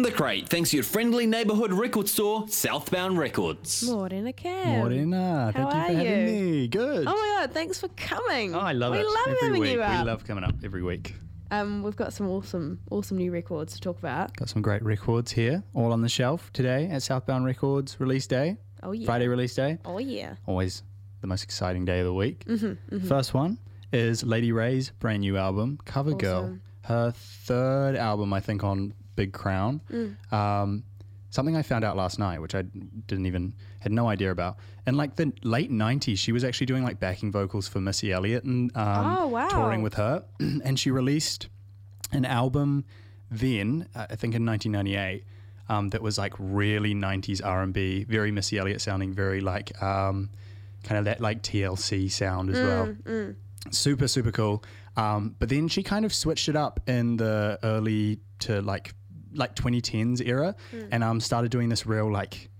The Crate, thanks to your friendly neighbourhood record store, Southbound Records. Morena, Cam. Morena, thank you for having me. Good. Oh my God, thanks for coming. Oh, I love it. We love every having week. you up. We love coming up every week. We've got some awesome new records to talk about. Got some great records here, all on the shelf today at Southbound Records release day. Oh yeah. Friday release day. Oh yeah. Always the most exciting day of the week. Mm-hmm. First one is Lady Ray's brand new album, Cover Girl. Awesome. Her third album, I think, on Big Crown. Something I found out last night, which I had no idea about. In like the late 90s, she was actually doing like backing vocals for Missy Elliott and touring with her. And she released an album then, I think in 1998, that was like really 90s R&B, very Missy Elliott sounding, very like kind of that like TLC sound as well. Super, super cool. But then she kind of switched it up in the early to like 2010s era and started doing this real like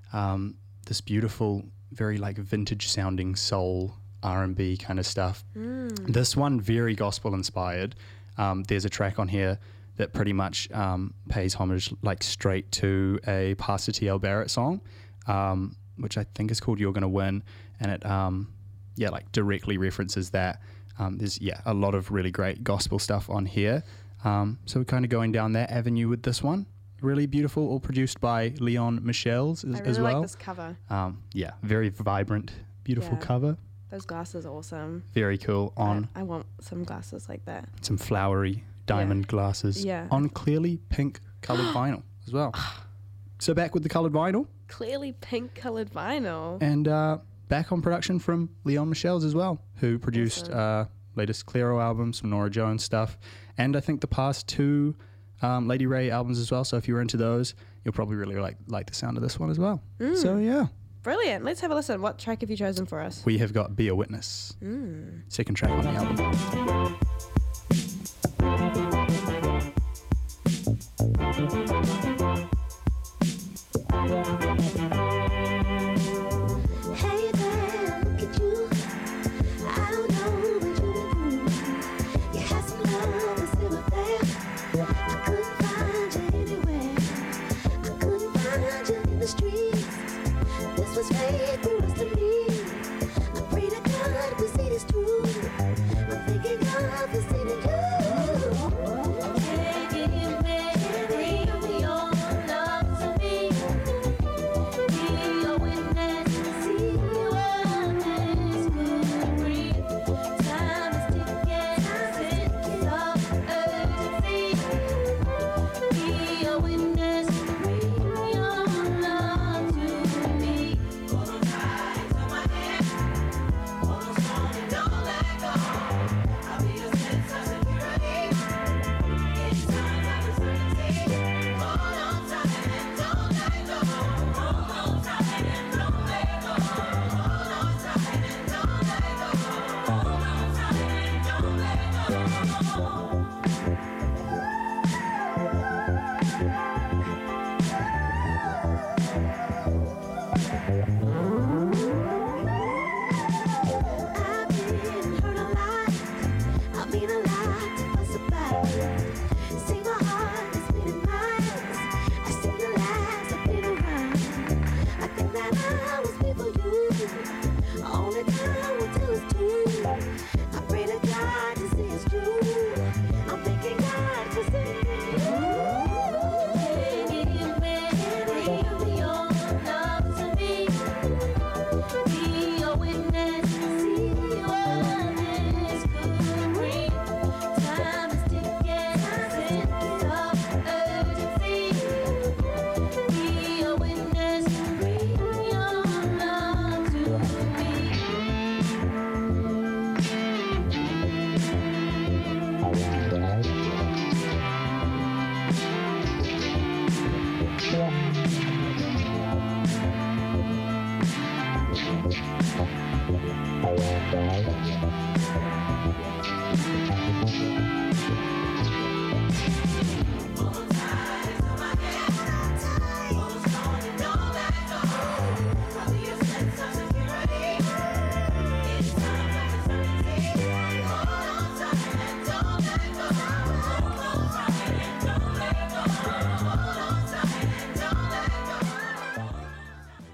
this beautiful, very like vintage sounding soul R&B kind of stuff. This one very gospel inspired. There's a track on here that pretty much pays homage like straight to a Pastor T.L. Barrett song, which I think is called You're Gonna Win, and it like directly references that. There's a lot of really great gospel stuff on here. So we're kind of going down that avenue with this one. Really beautiful, all produced by Leon Michels as well. I like this cover. Very vibrant, beautiful cover. Those glasses are awesome. Very cool. I want some glasses like that. Some flowery diamond glasses. Yeah. On clearly pink coloured vinyl as well. So back with the coloured vinyl. Clearly pink coloured vinyl. And back on production from Leon Michels as well, who produced latest Clairo album, some Nora Jones stuff, and I think the past two Lady Ray albums as well. So if you're into those, you'll probably really like the sound of this one as well. So yeah. Brilliant. Let's have a listen. What track have you chosen for us? We have got Be a Witness. Second track on the album. Your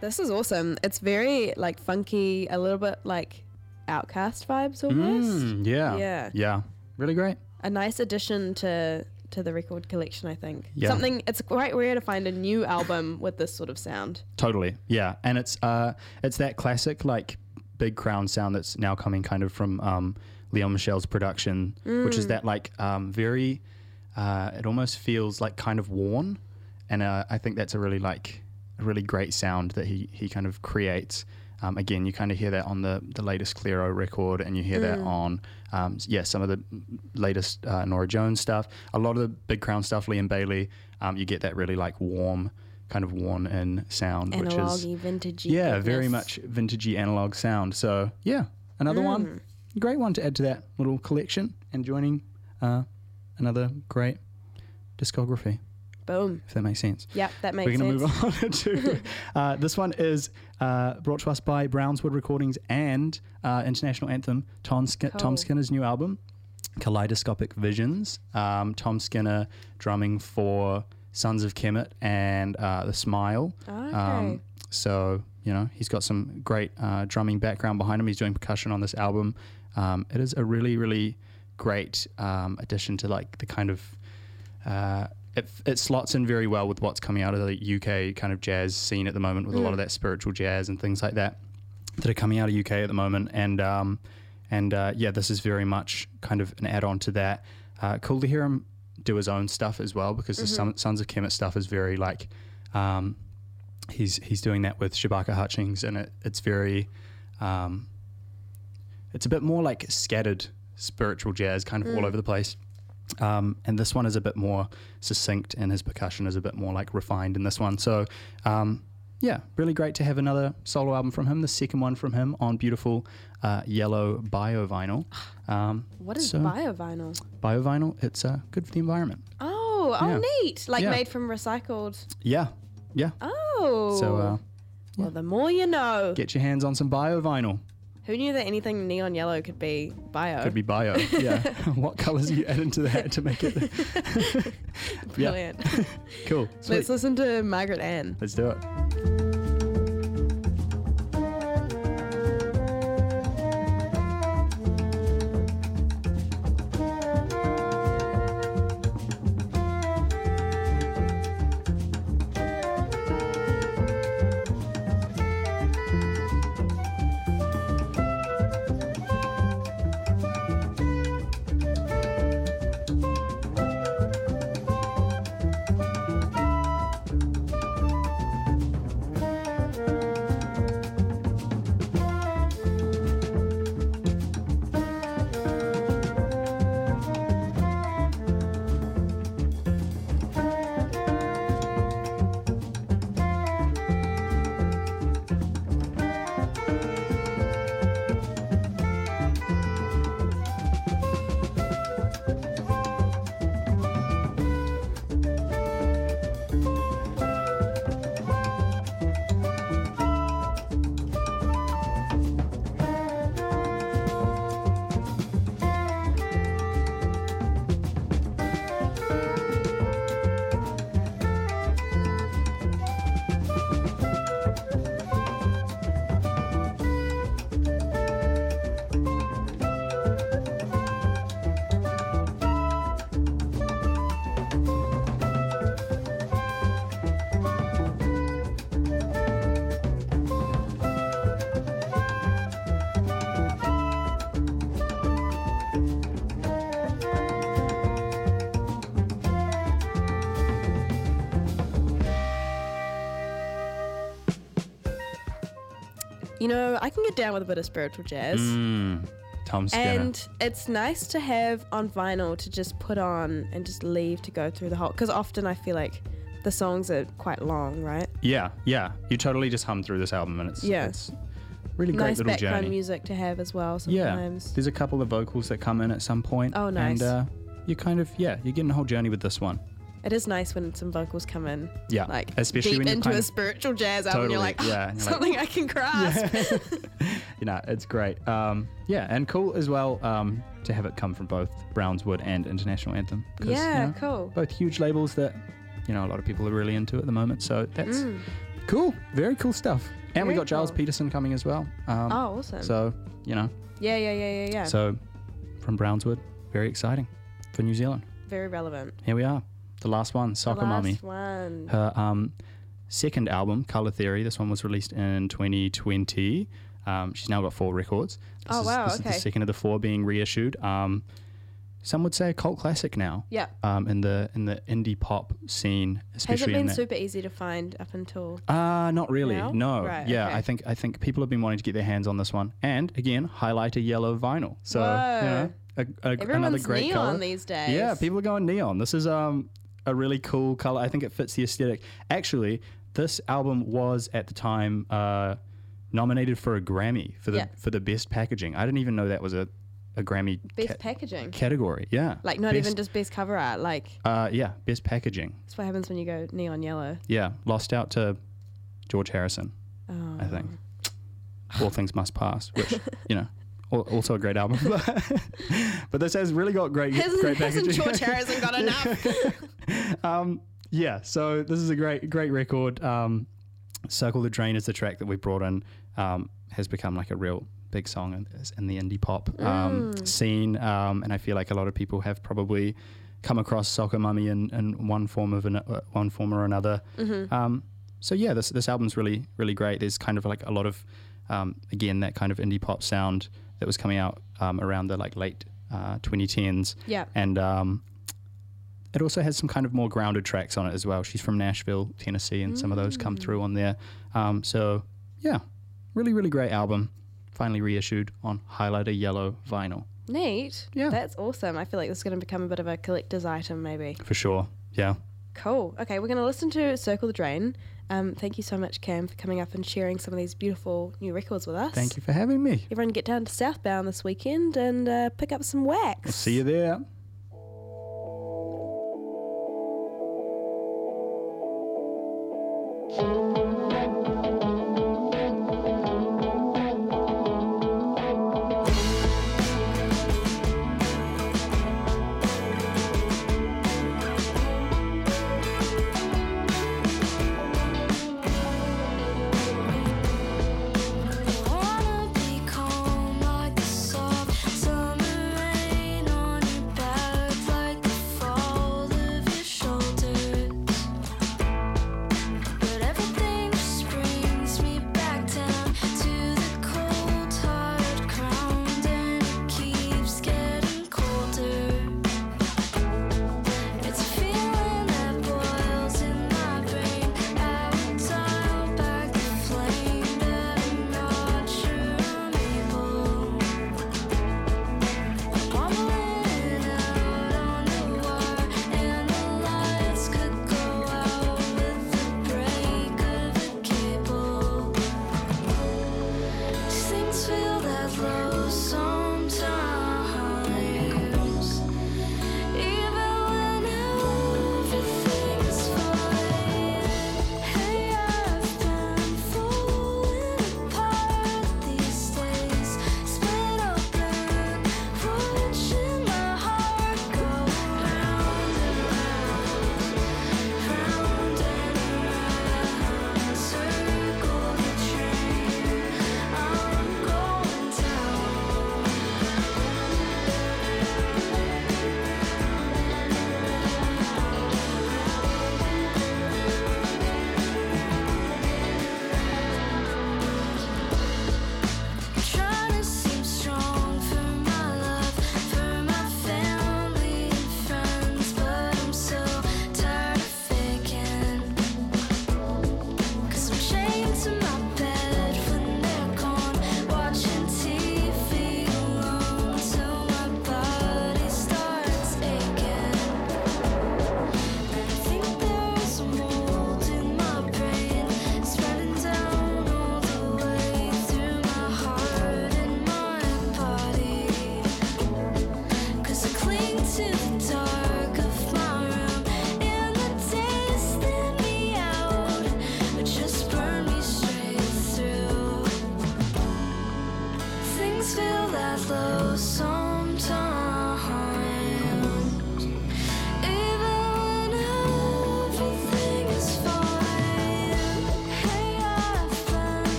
This is awesome. It's very like funky, a little bit like Outcast vibes almost. Yeah. Really great. A nice addition to the record collection, I think. Yeah. It's quite rare to find a new album with this sort of sound. Totally. Yeah. And it's that classic like Big Crown sound that's now coming kind of from Leon Michel's production, which is that like very it almost feels like kind of worn, and I think that's a really great sound that he kind of creates. Again, you kind of hear that on the latest Clero record, and you hear that on some of the latest Norah Jones stuff. A lot of the Big Crown stuff, Liam Bailey, you get that really like warm, kind of worn-in sound, Analog-y, vintagey. Yeah, goodness. very much vintagey analog sound. So yeah, another one, great one to add to that little collection, and joining another great discography. Boom. If that makes sense. Yep, that makes sense. We're going to move on to this one is brought to us by Brownswood Recordings and International Anthem, Tom Skinner's new album, Kaleidoscopic Visions. Tom Skinner drumming for Sons of Kemet and The Smile. Okay. So, he's got some great drumming background behind him. He's doing percussion on this album. It is a really, really great addition to like the kind of... It slots in very well with what's coming out of the UK kind of jazz scene at the moment, with a lot of that spiritual jazz and things like that are coming out of UK at the moment. And this is very much kind of an add-on to that. Cool to hear him do his own stuff as well, because the Sons of Kemet stuff is very like he's doing that with Shabaka Hutchings, and it's very it's a bit more like scattered spiritual jazz kind of all over the place. And this one is a bit more succinct, and his percussion is a bit more like refined in this one. So, really great to have another solo album from him, the second one from him on beautiful yellow bio vinyl. What is bio vinyl? Bio vinyl, it's good for the environment. Oh, neat. Like Yeah. made from recycled. Yeah. Oh. So, well, the more you know. get your hands on some bio vinyl. Who knew that anything neon yellow could be bio? Could be bio, yeah. What colors do you add into that to make it? Brilliant. Cool. Sweet. Let's listen to Margaret Ann. Let's do it. I can get down with a bit of spiritual jazz. Tom Skinner. And it's nice to have on vinyl to just put on and just leave to go through the whole... Because often I feel like the songs are quite long, right? Yeah. You totally just hum through this album, and it's really great nice little background journey. music to have as well Yeah, sometimes. there's a couple of vocals that come in at some point. Oh, nice. And you kind of, you're getting a whole journey with this one. It is nice when some vocals come in. Yeah, Like especially deep when you're into kind a of- spiritual jazz album. Totally, You're like, yeah, and you're like- something I can grasp. It's great. And cool as well to have it come from both Brownswood and International Anthem. 'Cause, Yeah, cool. Both huge labels that, a lot of people are really into at the moment. So that's Cool. Very cool stuff. And we Very got Giles cool. Peterson coming as well. Oh, awesome. So, you know. Yeah. So, from Brownswood, very exciting for New Zealand. Very relevant. Here we are. The last one, Soccer Mummy. Last one. Her second album, Colour Theory. This one was released in 2020. She's now got 4 records. This Oh, is, wow, This is okay. the second of the 4 being reissued. Some would say a cult classic now. Yeah. In the indie pop scene, Has especially it in been that. super easy to find up until... Not really. No? No. Right, Yeah, okay. I think people have been wanting to get their hands on this one, and again, highlighter yellow vinyl. So you know, another Everyone's great neon color. these days. Yeah, people are going neon. This is a really cool color. I think it fits the aesthetic. Actually, this album was at the time nominated for a Grammy for the best packaging. I didn't even know that was a Grammy Best packaging. category. Yeah, Like not Best- even just best cover art. Like yeah, best packaging. that's what happens when you go neon yellow. Yeah, lost out to George Harrison. Oh. I think. All Things Must Pass, which, you know, also a great album. But this has really got great Hasn't packaging. George Harrison got enough? Yeah, so this is a great record. Circle the Drain is the track that we brought in. Has become like a real big song in the indie pop scene. And I feel like a lot of people have probably come across Soccer Mummy in one form or another. So yeah, this album's really, really great. There's kind of like a lot of, again, that kind of indie pop sound that was coming out around the like late 2010s. Yeah. And it also has some kind of more grounded tracks on it as well. She's from Nashville, Tennessee, and some of those come through on there. So yeah, really, really great album. Finally reissued on highlighter yellow vinyl. Neat. Yeah. That's awesome. I feel like this is going to become a bit of a collector's item maybe. For sure. Yeah. Cool. Okay, we're going to listen to Circle the Drain. Thank you so much, Cam, for coming up and sharing some of these beautiful new records with us. Thank you for having me. Everyone get down to Southbound this weekend and pick up some wax. We'll see you there. Wanna be calm like the soft summer rain on your back.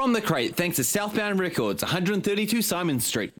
From the Crate, thanks to Southbound Records, 132 Simon Street.